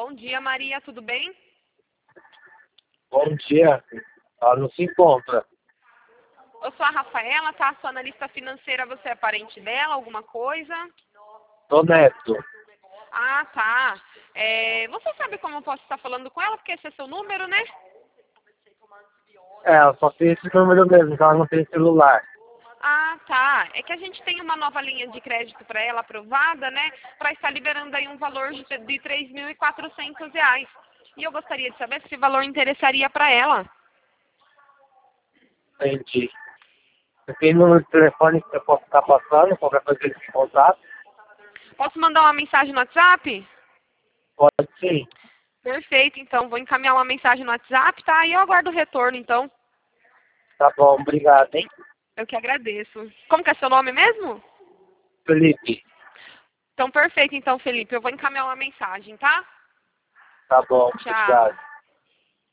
Bom dia, Maria, tudo bem? Bom dia. Ela não se encontra. Eu sou a Rafaela, tá? Sou analista financeira, você é parente dela, alguma coisa? Tô Neto. Ah, tá. Você sabe como eu posso estar falando com ela? Porque esse é seu número, né? Ela só tem esse número mesmo, que ela não tem celular. Ah, tá. É que a gente tem uma nova linha de crédito para ela aprovada, né? Para estar liberando aí um valor de R$ 3.400. E eu gostaria de saber se esse valor interessaria para ela. Entendi. Você tem número de telefone que eu posso estar passando, qualquer coisa que eles contato? Posso mandar uma mensagem no WhatsApp? Pode sim. Perfeito, então. Vou encaminhar uma mensagem no WhatsApp, tá? E eu aguardo o retorno, então. Tá bom, obrigado, hein? Eu que agradeço. Como que é seu nome mesmo? Felipe. Então, perfeito, então, Felipe. Eu vou encaminhar uma mensagem, tá? Tá bom, Tchau. obrigado.